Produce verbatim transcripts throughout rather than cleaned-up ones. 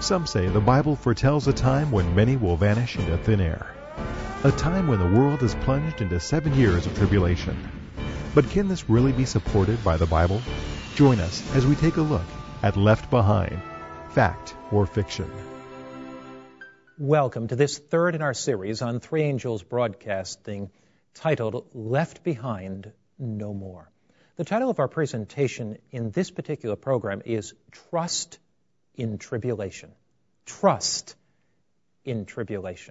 Some say the Bible foretells a time when many will vanish into thin air. A time when the world is plunged into seven years of tribulation. But can this really be supported by the Bible? Join us as we take a look at Left Behind, Fact or Fiction. Welcome to this third in our series on Three Angels Broadcasting, titled Left Behind No More. The title of our presentation in this particular program is Trust in Tribulation. Trust in Tribulation.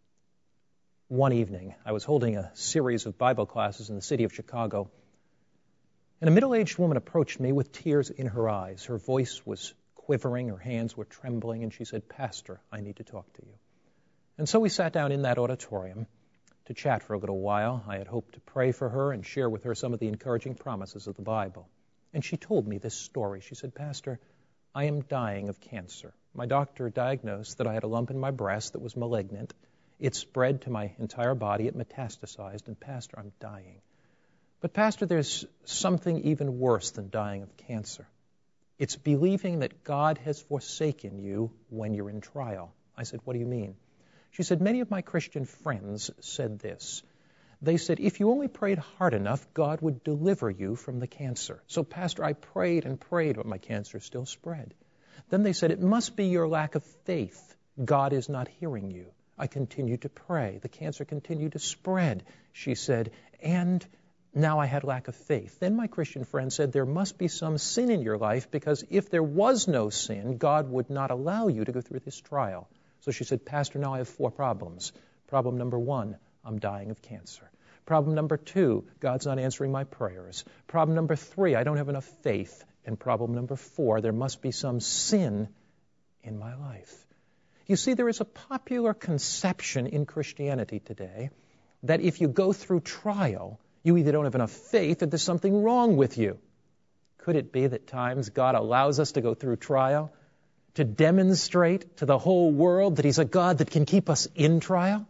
One evening, I was holding a series of Bible classes in the city of Chicago, and a middle-aged woman approached me with tears in her eyes. Her voice was quivering, her hands were trembling, and she said, "Pastor, I need to talk to you." And so we sat down in that auditorium to chat for a little while. I had hoped to pray for her and share with her some of the encouraging promises of the Bible. And she told me this story. She said, "Pastor, I am dying of cancer. My doctor diagnosed that I had a lump in my breast that was malignant. It spread to my entire body. It metastasized. And Pastor, I'm dying. But Pastor, there's something even worse than dying of cancer. It's believing that God has forsaken you when you're in trial." I said, "What do you mean?" She said, "Many of my Christian friends said this. They said, if you only prayed hard enough, God would deliver you from the cancer. So, Pastor, I prayed and prayed, but my cancer still spread. Then they said, it must be your lack of faith. God is not hearing you. I continued to pray. The cancer continued to spread," she said, "and now I had lack of faith. Then my Christian friend said, there must be some sin in your life, because if there was no sin, God would not allow you to go through this trial." So she said, "Pastor, now I have four problems. Problem number one, I'm dying of cancer. Problem number two, God's not answering my prayers. Problem number three, I don't have enough faith. And problem number four, there must be some sin in my life." You see, there is a popular conception in Christianity today that if you go through trial, you either don't have enough faith or there's something wrong with you. Could it be that times God allows us to go through trial to demonstrate to the whole world that He's a God that can keep us in trial?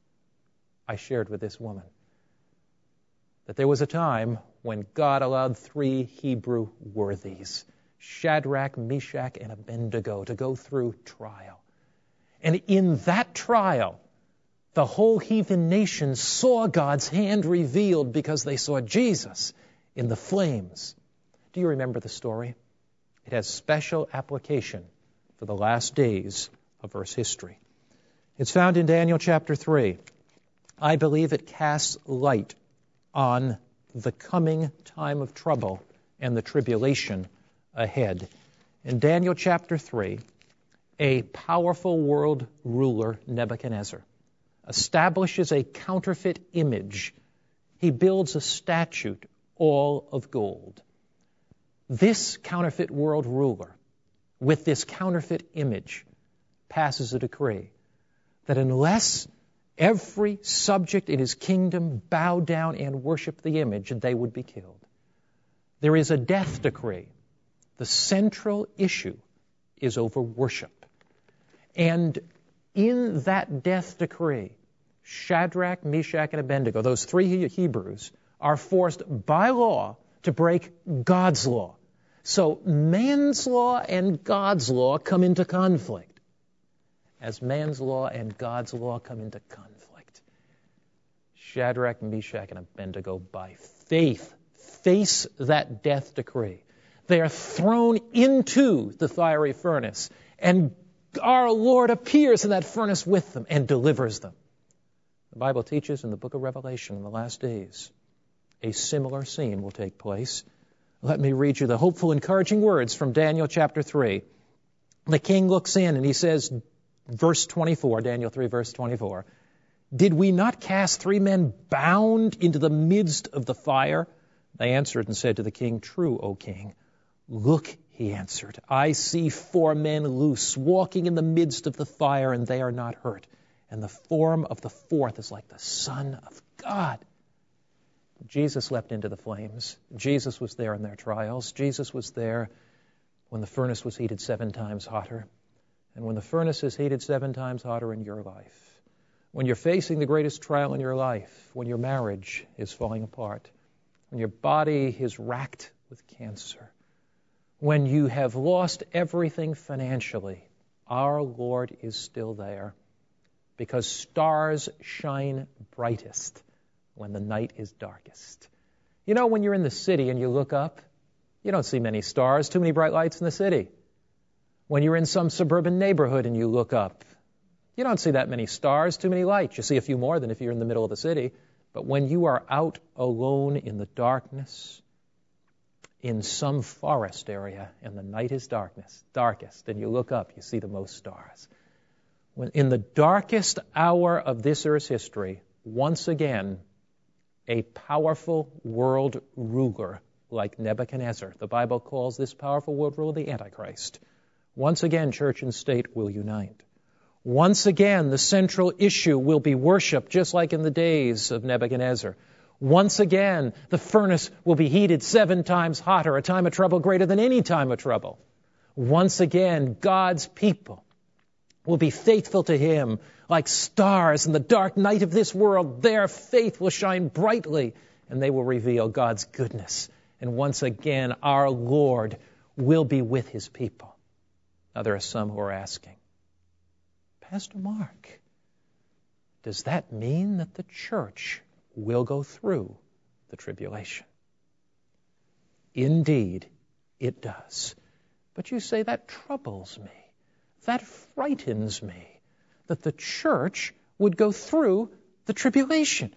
I shared with this woman that there was a time when God allowed three Hebrew worthies, Shadrach, Meshach, and Abednego, to go through trial. And in that trial, the whole heathen nation saw God's hand revealed because they saw Jesus in the flames. Do you remember the story? It has special application for the last days of Earth's history. It's found in Daniel chapter three. I believe it casts light on the coming time of trouble and the tribulation ahead. In Daniel chapter three, a powerful world ruler, Nebuchadnezzar, establishes a counterfeit image. He builds a statue all of gold. This counterfeit world ruler, with this counterfeit image, passes a decree that unless every subject in his kingdom bowed down and worshiped the image, they would be killed. There is a death decree. The central issue is over worship. And in that death decree, Shadrach, Meshach, and Abednego, those three Hebrews, are forced by law to break God's law. So man's law and God's law come into conflict. As man's law and God's law come into conflict, Shadrach, Meshach, and Abednego, by faith, face that death decree. They are thrown into the fiery furnace, and our Lord appears in that furnace with them and delivers them. The Bible teaches in the book of Revelation in the last days, a similar scene will take place. Let me read you the hopeful, encouraging words from Daniel chapter three. The king looks in and he says, verse twenty-four, Daniel three, verse twenty-four, "Did we not cast three men bound into the midst of the fire?" They answered and said to the king, "True, O king." "Look," he answered, "I see four men loose, walking in the midst of the fire, and they are not hurt. And the form of the fourth is like the Son of God." Jesus leapt into the flames. Jesus was there in their trials. Jesus was there when the furnace was heated seven times hotter. And when the furnace is heated seven times hotter in your life, when you're facing the greatest trial in your life, when your marriage is falling apart, when your body is racked with cancer, when you have lost everything financially, our Lord is still there, because stars shine brightest when the night is darkest. You know, when you're in the city and you look up, you don't see many stars, too many bright lights in the city. When you're in some suburban neighborhood and you look up, you don't see that many stars, too many lights. You see a few more than if you're in the middle of the city. But when you are out alone in the darkness, in some forest area, and the night is darkness, darkest, and you look up, you see the most stars. When in the darkest hour of this earth's history, once again, a powerful world ruler like Nebuchadnezzar, the Bible calls this powerful world ruler the Antichrist. Once again, church and state will unite. Once again, the central issue will be worship, just like in the days of Nebuchadnezzar. Once again, the furnace will be heated seven times hotter, a time of trouble greater than any time of trouble. Once again, God's people will be faithful to Him like stars in the dark night of this world. Their faith will shine brightly, and they will reveal God's goodness. And once again, our Lord will be with His people. Now, there are some who are asking, Pastor Mark, does that mean that the church will go through the tribulation? Indeed, it does. But you say, that troubles me. That frightens me, that the church would go through the tribulation.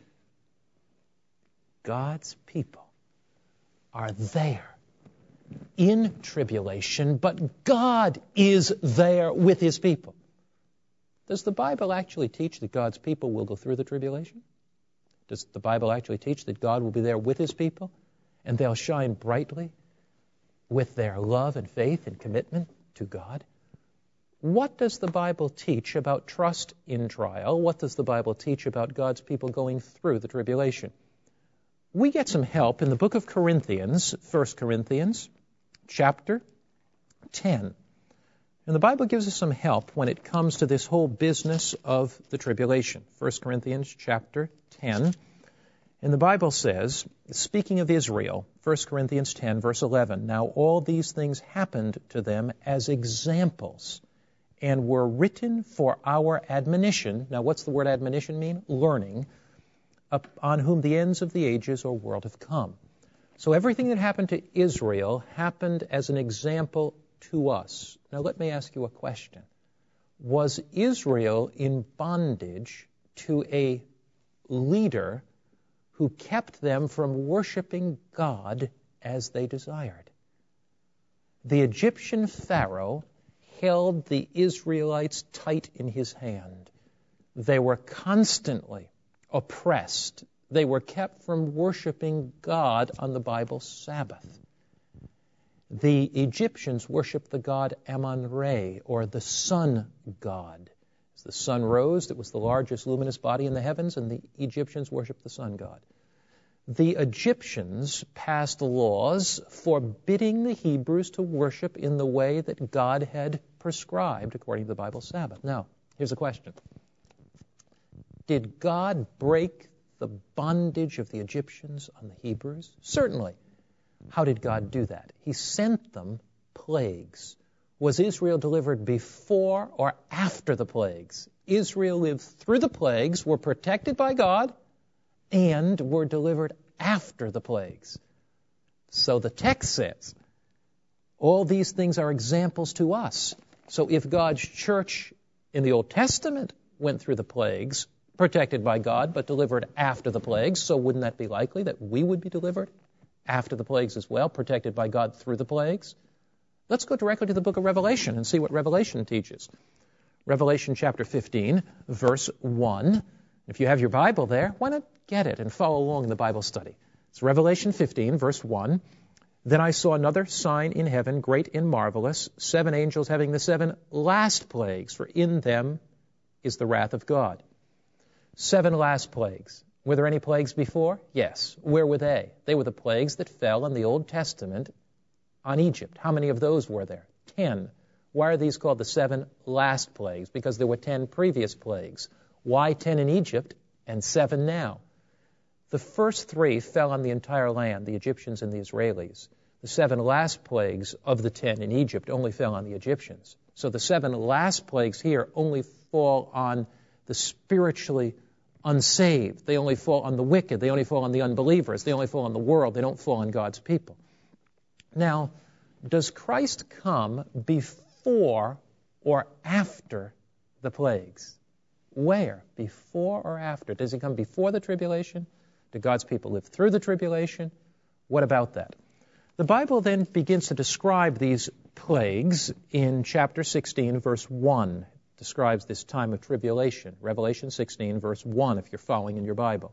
God's people are there in tribulation, but God is there with His people. Does the Bible actually teach that God's people will go through the tribulation? Does the Bible actually teach that God will be there with His people and they'll shine brightly with their love and faith and commitment to God? What does the Bible teach about trust in trial? What does the Bible teach about God's people going through the tribulation? We get some help in the book of Corinthians, First Corinthians, chapter ten. And the Bible gives us some help when it comes to this whole business of the tribulation. First Corinthians chapter ten. And the Bible says, speaking of Israel, First Corinthians ten, verse eleven, now all these things happened to them as examples and were written for our admonition. Now, what's the word admonition mean? Learning. On whom the ends of the ages or world have come. So everything that happened to Israel happened as an example to us. Now let me ask you a question. Was Israel in bondage to a leader who kept them from worshiping God as they desired? The Egyptian Pharaoh held the Israelites tight in his hand. They were constantly oppressed. They were kept from worshiping God on the Bible Sabbath. The Egyptians worshiped the god Amun-Re, or the sun god. As the sun rose, it was the largest luminous body in the heavens, and the Egyptians worshiped the sun god. The Egyptians passed laws forbidding the Hebrews to worship in the way that God had prescribed according to the Bible Sabbath. Now, here's a question. Did God break the bondage of the Egyptians on the Hebrews? Certainly. How did God do that? He sent them plagues. Was Israel delivered before or after the plagues? Israel lived through the plagues, were protected by God, and were delivered after the plagues. So the text says, all these things are examples to us. So if God's church in the Old Testament went through the plagues, protected by God, but delivered after the plagues, so wouldn't that be likely that we would be delivered after the plagues as well, protected by God through the plagues? Let's go directly to the book of Revelation and see what Revelation teaches. Revelation chapter fifteen, verse one. If you have your Bible there, why not get it and follow along in the Bible study? It's Revelation fifteen, verse one. Then I saw another sign in heaven, great and marvelous, seven angels having the seven last plagues, for in them is the wrath of God. Seven last plagues. Were there any plagues before? Yes. Where were they? They were the plagues that fell in the Old Testament on Egypt. How many of those were there? Ten. Why are these called the seven last plagues? Because there were ten previous plagues. Why ten in Egypt and seven now? The first three fell on the entire land, the Egyptians and the Israelis. The seven last plagues of the ten in Egypt only fell on the Egyptians. So the seven last plagues here only fall on the spiritually unsaved. They only fall on the wicked. They only fall on the unbelievers. They only fall on the world. They don't fall on God's people. Now, does Christ come before or after the plagues? Where? Before or after? Does he come before the tribulation? Do God's people live through the tribulation? What about that? The Bible then begins to describe these plagues in chapter sixteen, verse one. It describes this time of tribulation. Revelation sixteen, verse one, if you're following in your Bible.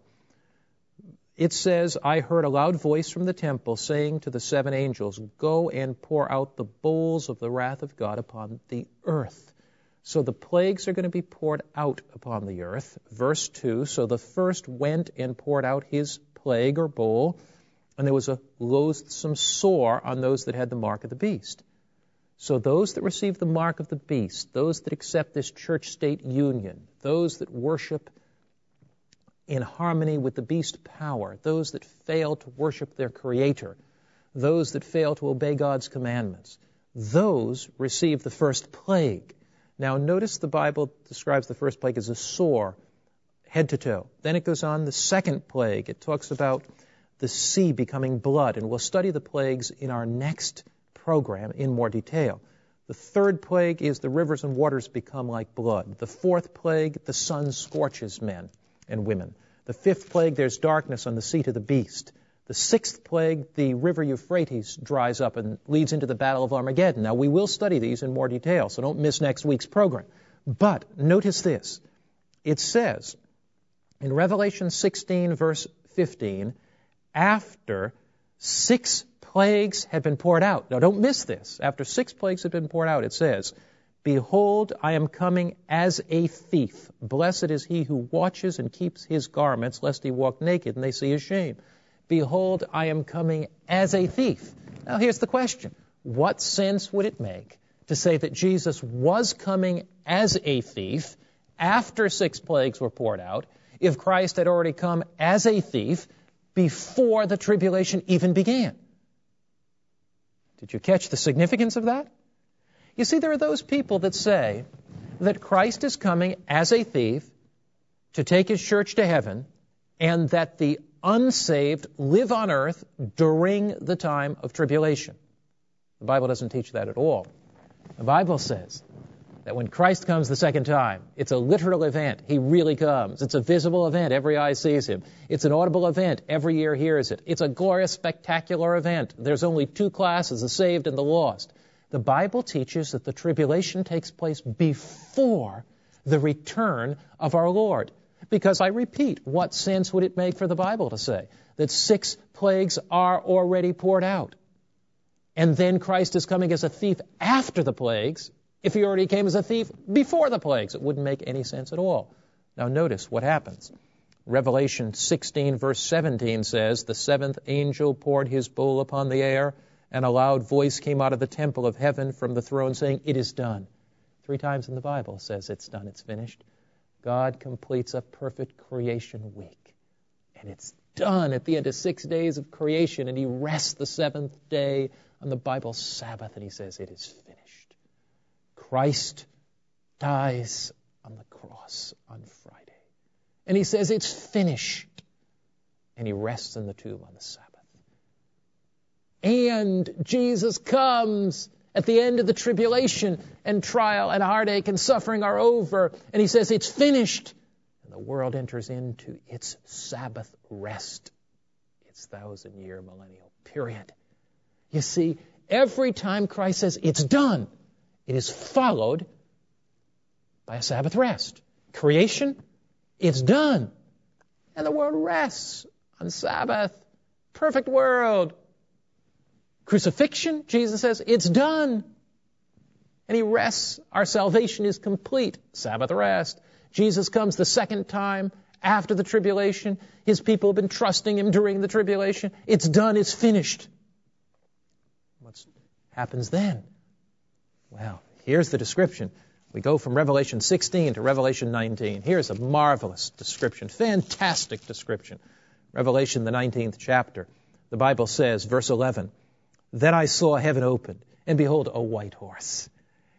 It says, I heard a loud voice from the temple saying to the seven angels, go and pour out the bowls of the wrath of God upon the earth. So the plagues are going to be poured out upon the earth. Verse two, so the first went and poured out his plague or bowl, and there was a loathsome sore on those that had the mark of the beast. So those that receive the mark of the beast, those that accept this church-state union, those that worship in harmony with the beast power, those that fail to worship their Creator, those that fail to obey God's commandments, those receive the first plague. Now notice the Bible describes the first plague as a sore, head to toe. Then it goes on, the second plague. It talks about the sea becoming blood, and we'll study the plagues in our next program in more detail. The third plague is the rivers and waters become like blood. The fourth plague, the sun scorches men and women. The fifth plague, there's darkness on the seat of the beast. The sixth plague, the river Euphrates dries up and leads into the battle of Armageddon. Now, we will study these in more detail, so don't miss next week's program. But notice this. It says in Revelation sixteen, verse fifteen, after six plagues had been poured out. Now, don't miss this. After six plagues had been poured out, it says, behold, I am coming as a thief. Blessed is he who watches and keeps his garments, lest he walk naked and they see his shame. Behold, I am coming as a thief. Now, here's the question. What sense would it make to say that Jesus was coming as a thief after six plagues were poured out if Christ had already come as a thief before the tribulation even began? Did you catch the significance of that? You see, there are those people that say that Christ is coming as a thief to take his church to heaven, and that the unsaved live on earth during the time of tribulation. The Bible doesn't teach that at all. The Bible says that when Christ comes the second time, it's a literal event. He really comes. It's a visible event. Every eye sees him. It's an audible event. Every ear hears it. It's a glorious, spectacular event. There's only two classes, the saved and the lost. The Bible teaches that the tribulation takes place before the return of our Lord. Because I repeat, what sense would it make for the Bible to say that six plagues are already poured out, and then Christ is coming as a thief after the plagues, if he already came as a thief before the plagues? It wouldn't make any sense at all. Now notice what happens. Revelation sixteen, verse seventeen says, the seventh angel poured his bowl upon the air, and a loud voice came out of the temple of heaven from the throne saying, it is done. Three times in the Bible it says it's done, it's finished. God completes a perfect creation week. And it's done at the end of six days of creation. And he rests the seventh day on the Bible's Sabbath. And he says, it is finished. Christ dies on the cross on Friday. And he says, it's finished. And he rests in the tomb on the Sabbath. And Jesus comes at the end of the tribulation, and trial and heartache and suffering are over. And he says, it's finished. And the world enters into its Sabbath rest, its thousand-year millennial period. You see, every time Christ says it's done, it is followed by a Sabbath rest. Creation, it's done. And the world rests on Sabbath. Perfect world. Crucifixion, Jesus says, it's done. And he rests. Our salvation is complete. Sabbath rest. Jesus comes the second time after the tribulation. His people have been trusting him during the tribulation. It's done. It's finished. What happens then? Well, here's the description. We go from Revelation sixteen to Revelation nineteen. Here's a marvelous description, fantastic description. Revelation, the nineteenth chapter. The Bible says, verse eleven, Then I saw heaven opened, and behold, a white horse.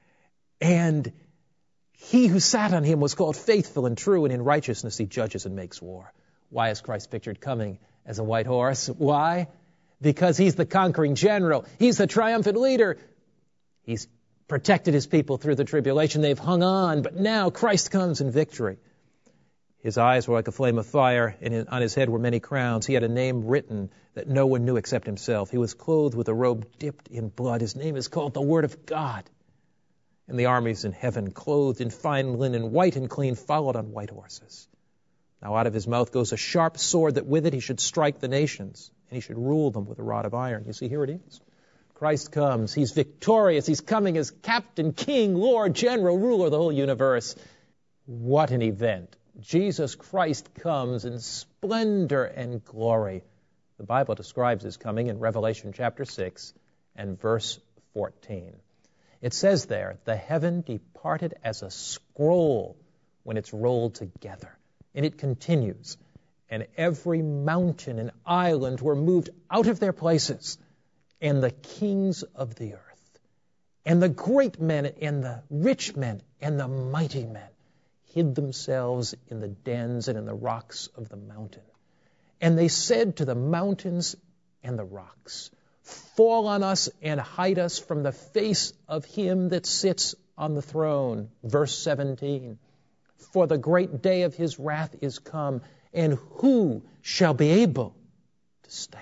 And he who sat on him was called Faithful and True, and in righteousness he judges and makes war. Why is Christ pictured coming as a white horse? Why? Because he's the conquering general. He's the triumphant leader. He's protected his people through the tribulation. They've hung on, but now Christ comes in victory. His eyes were like a flame of fire, and on his head were many crowns. He had a name written that no one knew except himself. He was clothed with a robe dipped in blood. His name is called the Word of God. And the armies in heaven, clothed in fine linen, white and clean, followed on white horses. Now out of his mouth goes a sharp sword, that with it he should strike the nations, and he should rule them with a rod of iron. You see, here it is. Christ comes. He's victorious. He's coming as Captain, King, Lord, General, Ruler of the whole universe. What an event. Jesus Christ comes in splendor and glory. The Bible describes his coming in Revelation chapter six and verse fourteen. It says there, the heaven departed as a scroll when it's rolled together. And it continues. And every mountain and island were moved out of their places. And the kings of the earth, and the great men, and the rich men, and the mighty men, hid themselves in the dens and in the rocks of the mountain. And they said to the mountains and the rocks, fall on us and hide us from the face of him that sits on the throne. Verse seventeen. For the great day of his wrath is come, and who shall be able to stand?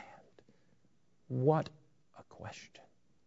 What a question.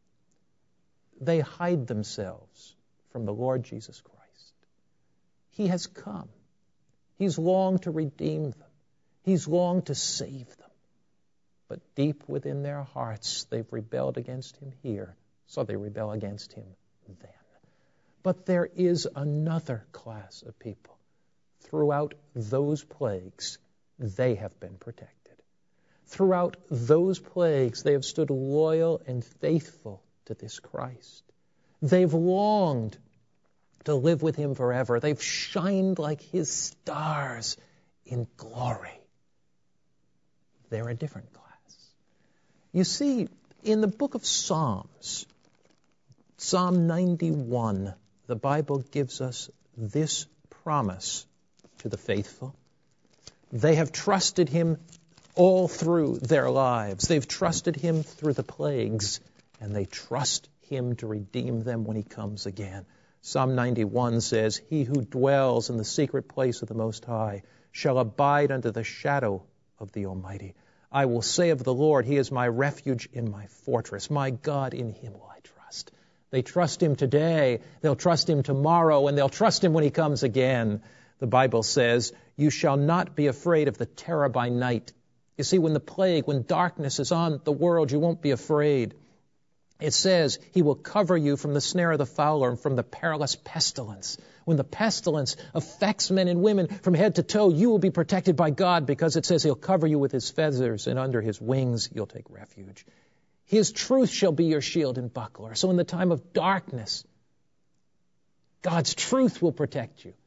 They hide themselves from the Lord Jesus Christ. He has come. He's longed to redeem them. He's longed to save them. But deep within their hearts, they've rebelled against him here, so they rebel against him then. But there is another class of people. Throughout those plagues, they have been protected. Throughout those plagues, they have stood loyal and faithful to this Christ. They've longed to live with him forever. They've shined like his stars in glory. They're a different class. You see, in the book of Psalms, Psalm ninety-one, the Bible gives us this promise to the faithful. They have trusted him all through their lives. They've trusted him through the plagues, and they trust him to redeem them when he comes again. Psalm ninety-one says, he who dwells in the secret place of the Most High shall abide under the shadow of the Almighty. I will say of the Lord, he is my refuge and my fortress. My God, in him will I trust. They trust him today, they'll trust him tomorrow, and they'll trust him when he comes again. The Bible says, you shall not be afraid of the terror by night. You see, when the plague, when darkness is on the world, you won't be afraid. It says, he will cover you from the snare of the fowler and from the perilous pestilence. When the pestilence affects men and women from head to toe, you will be protected by God, because it says he'll cover you with his feathers, and under his wings you'll take refuge. His truth shall be your shield and buckler. So in the time of darkness, God's truth will protect you.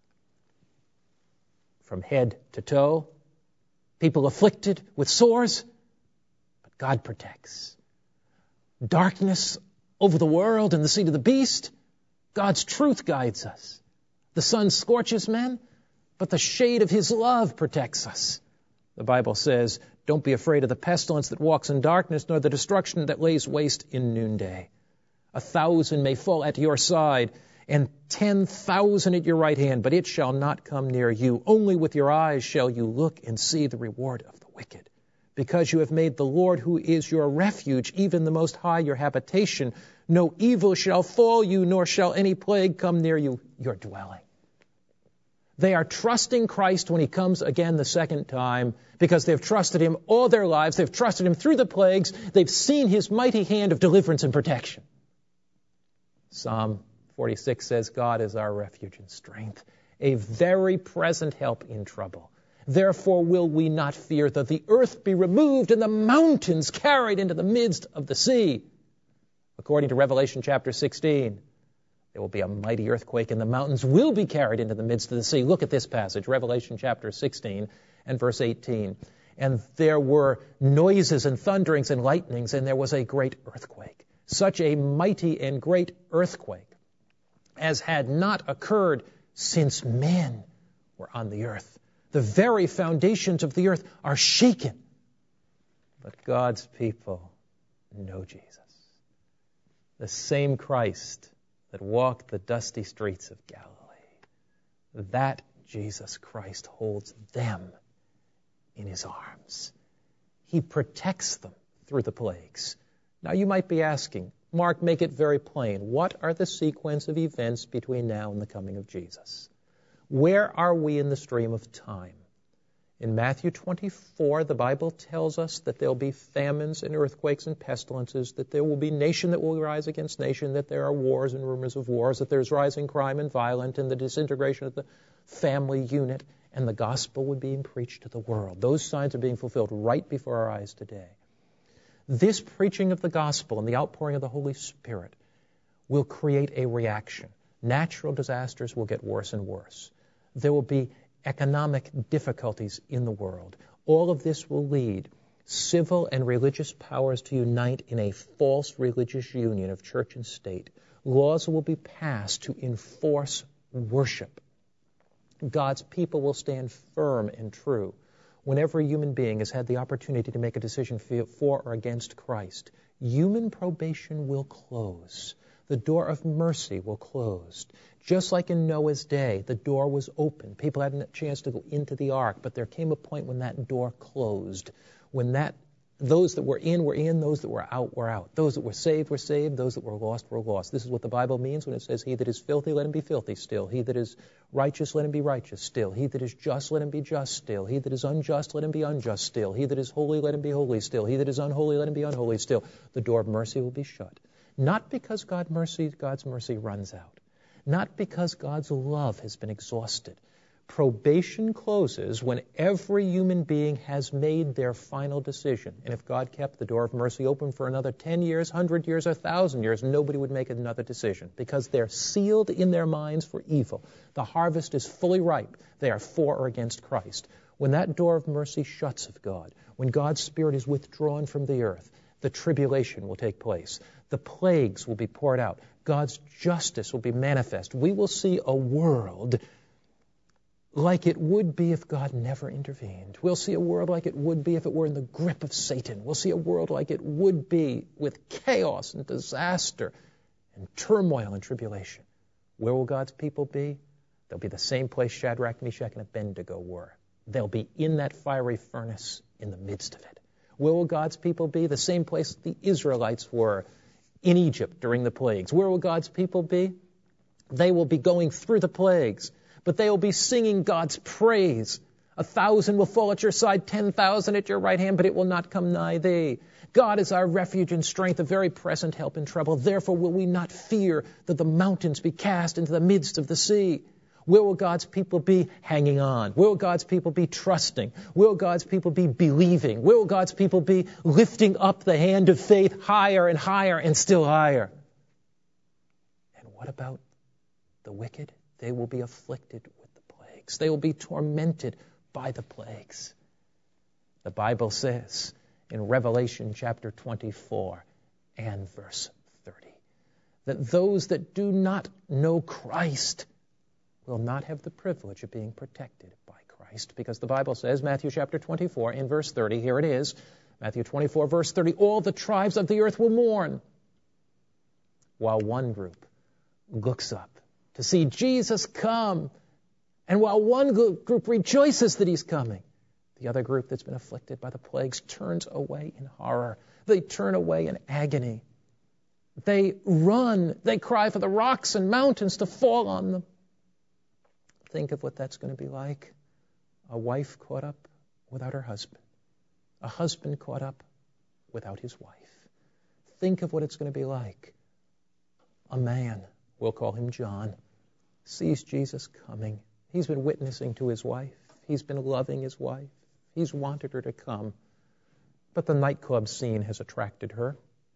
From head to toe, people afflicted with sores, but God protects. Darkness over the world and the seed of the beast, God's truth guides us. The sun scorches men, but the shade of his love protects us. The Bible says, don't be afraid of the pestilence that walks in darkness, nor the destruction that lays waste in noonday. A thousand may fall at your side, and ten thousand at your right hand, but it shall not come near you. Only with your eyes shall you look and see the reward of the wicked. Because you have made the Lord, who is your refuge, even the Most High, your habitation, no evil shall fall you, nor shall any plague come near you, your dwelling. They are trusting Christ when he comes again the second time, because they've trusted him all their lives. They've trusted him through the plagues. They've seen his mighty hand of deliverance and protection. Psalm forty-six says, God is our refuge and strength, a very present help in trouble. Therefore will we not fear, though the earth be removed and the mountains carried into the midst of the sea. According to Revelation chapter sixteen, there will be a mighty earthquake and the mountains will be carried into the midst of the sea. Look at this passage, Revelation chapter sixteen and verse eighteen. and there were noises and thunderings and lightnings, and there was a great earthquake. Such a mighty and great earthquake as had not occurred since men were on the earth. The very foundations of the earth are shaken. But God's people know Jesus. The same Christ that walked the dusty streets of Galilee. That Jesus Christ holds them in his arms. He protects them through the plagues. Now you might be asking, Mark, make it very plain. What are the sequence of events between now and the coming of Jesus? Where are we in the stream of time? In Matthew twenty-four, the Bible tells us that there will be famines and earthquakes and pestilences, that there will be nation that will rise against nation, that there are wars and rumors of wars, that there's rising crime and violence and the disintegration of the family unit, and the gospel would be preached to the world. Those signs are being fulfilled right before our eyes today. This preaching of the gospel and the outpouring of the Holy Spirit will create a reaction. Natural disasters will get worse and worse. There will be economic difficulties in the world. All of this will lead civil and religious powers to unite in a false religious union of church and state. Laws will be passed to enforce worship. God's people will stand firm and true. Whenever a human being has had the opportunity to make a decision for or against Christ, human probation will close. The door of mercy will close. Just like in Noah's day, the door was open. People had a chance to go into the ark, but there came a point when that door closed. When that those that were in were in, those that were out were out. Those that were saved were saved, those that were lost were lost. This is what the Bible means when it says, he that is filthy, let him be filthy still. He that is righteous, let him be righteous still. He that is just, let him be just still. He that is unjust, let him be unjust still. He that is holy, let him be holy still. He that is unholy, let him be unholy still. The door of mercy will be shut. Not because God mercy, God's mercy runs out. Not because God's love has been exhausted. Probation closes when every human being has made their final decision. And if God kept the door of mercy open for another ten years, one hundred years, or one thousand years, nobody would make another decision because they're sealed in their minds for evil. The harvest is fully ripe. They are for or against Christ. When that door of mercy shuts of God, when God's Spirit is withdrawn from the earth, the tribulation will take place. The plagues will be poured out. God's justice will be manifest. We will see a world like it would be if God never intervened. We'll see a world like it would be if it were in the grip of Satan. We'll see a world like it would be with chaos and disaster and turmoil and tribulation. Where will God's people be? They'll be the same place Shadrach, Meshach, and Abednego were. They'll be in that fiery furnace in the midst of it. Where will God's people be? The same place the Israelites were in Egypt during the plagues. Where will God's people be? They will be going through the plagues, but they will be singing God's praise. A thousand will fall at your side, ten thousand at your right hand, but it will not come nigh thee. God is our refuge and strength, a very present help in trouble. Therefore will we not fear though the mountains be cast into the midst of the sea. Where will God's people be? Hanging on. Where will God's people be? Trusting. Where will God's people be? Believing. Where will God's people be? Lifting up the hand of faith higher and higher and still higher. And what about the wicked? They will be afflicted with the plagues. They will be tormented by the plagues. The Bible says in Revelation chapter twenty-four and verse thirty that those that do not know Christ will not have the privilege of being protected by Christ, because the Bible says, Matthew chapter twenty-four in verse thirty, here it is, Matthew twenty-four verse thirty, all the tribes of the earth will mourn, while one group looks up to see Jesus come, and while one group rejoices that he's coming, the other group that's been afflicted by the plagues turns away in horror. They turn away in agony. They run. They cry for the rocks and mountains to fall on them. Think of what that's going to be like. A wife caught up without her husband. A husband caught up without his wife. Think of what it's going to be like. A man, we'll call him John, sees Jesus coming. He's been witnessing to his wife. He's been loving his wife. He's wanted her to come. But the nightclub scene has attracted her.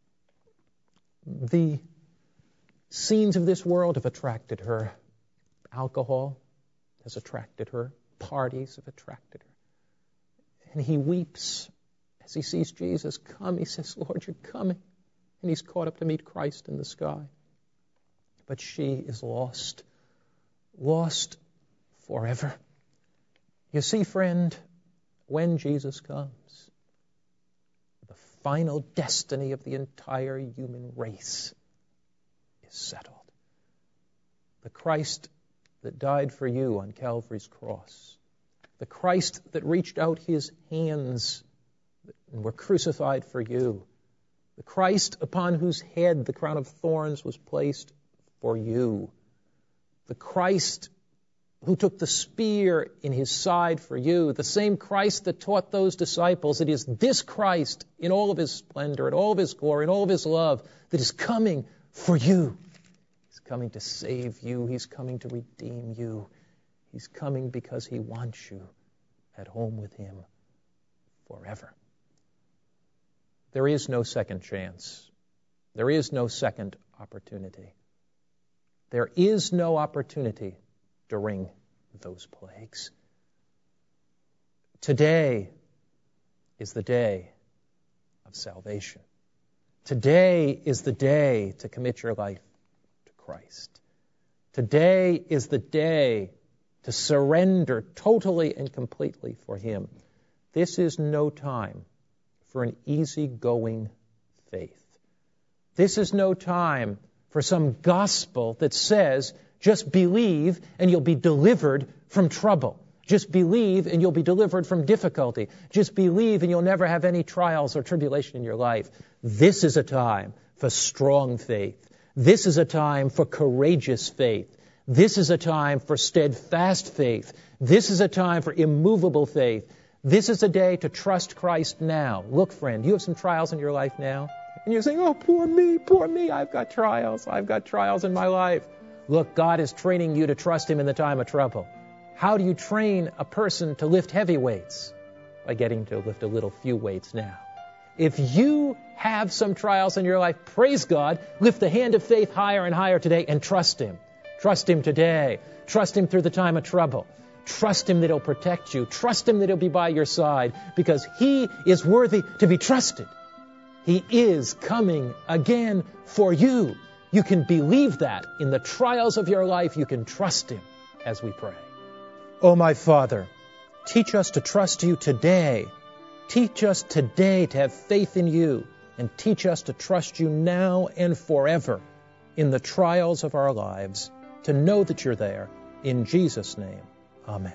The scenes of this world have attracted her. Alcohol has attracted her. Parties have attracted her. And he weeps as he sees Jesus come. He says, Lord, you're coming. And he's caught up to meet Christ in the sky. But she is lost, lost forever. You see, friend, when Jesus comes, the final destiny of the entire human race is settled. The Christ that died for you on Calvary's cross, the Christ that reached out his hands and were crucified for you, the Christ upon whose head the crown of thorns was placed for you, the Christ who took the spear in his side for you, the same Christ that taught those disciples, it is this Christ in all of his splendor, in all of his glory, in all of his love that is coming for you. He's coming to save you. He's coming to redeem you. He's coming because he wants you at home with him forever. There is no second chance. There is no second opportunity. There is no opportunity during those plagues. Today is the day of salvation. Today is the day to commit your life to Christ. Today is the day to surrender totally and completely for him. This is no time for an easygoing faith. This is no time for some gospel that says, just believe and you'll be delivered from trouble. Just believe and you'll be delivered from difficulty. Just believe and you'll never have any trials or tribulation in your life. This is a time for strong faith. This is a time for courageous faith. This is a time for steadfast faith. This is a time for immovable faith. This is a day to trust Christ now. Look, friend, you have some trials in your life now. And you're saying, oh, poor me, poor me. I've got trials. I've got trials in my life. Look, God is training you to trust him in the time of trouble. How do you train a person to lift heavy weights? By getting to lift a little few weights now. If you have some trials in your life, praise God, lift the hand of faith higher and higher today and trust him. Trust him today. Trust him through the time of trouble. Trust him that he'll protect you. Trust him that he'll be by your side because he is worthy to be trusted. He is coming again for you. You can believe that in the trials of your life. You can trust him as we pray. Oh, my Father, teach us to trust you today. Teach us today to have faith in you, and teach us to trust you now and forever in the trials of our lives, to know that you're there. In Jesus' name, amen.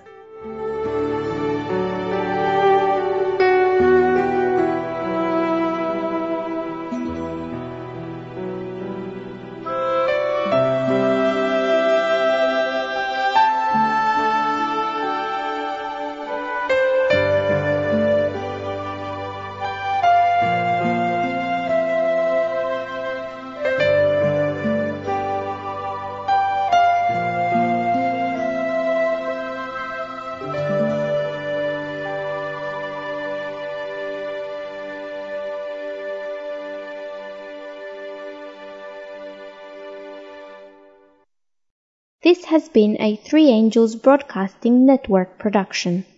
This has been a Three Angels Broadcasting Network production.